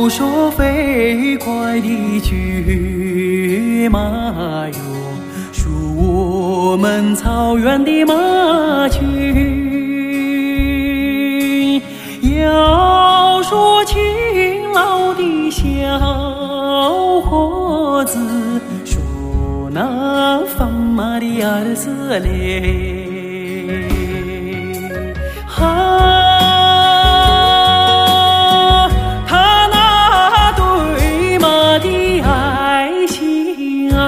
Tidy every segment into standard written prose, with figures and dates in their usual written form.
说飞快的骏马哟，属我们草原的马群。要说勤劳的小伙子，说那放马的儿子嘞。他那对马的爱心啊，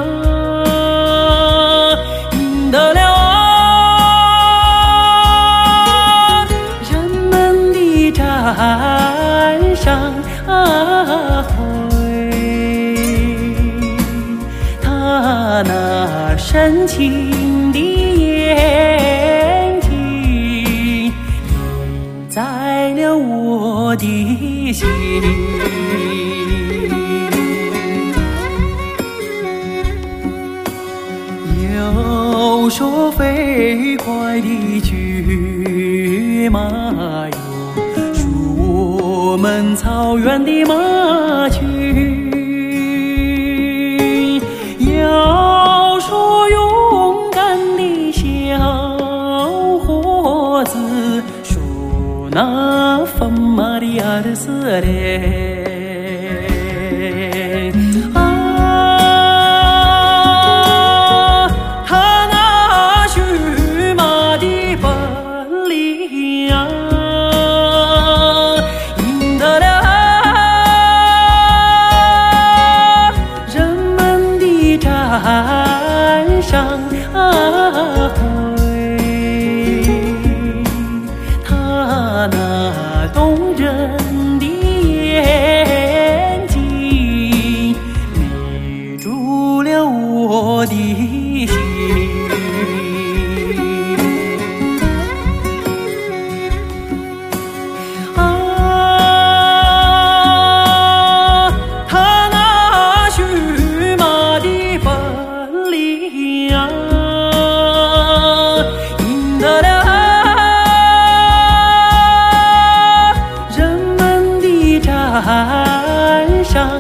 赢得了人们的赞赏他那深情的眼睛印在了我的心。又说飞快的骏马哟，属我们草原的马群。要说勇敢的小伙子，说那放马的儿子嘞。他那驯马的本领啊，赢得了人们的赞赏他那动人的眼睛迷住了我的心。他那驯马的本领啊，赢得了人们的赞赏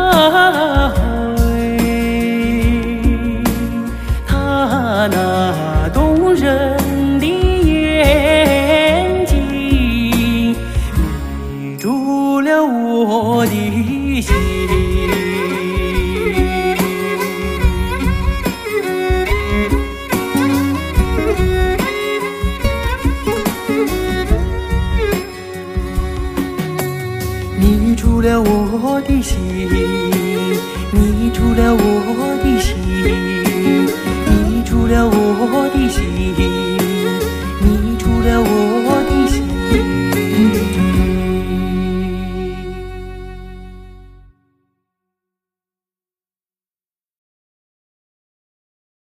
他那动人的眼睛迷住了我的心。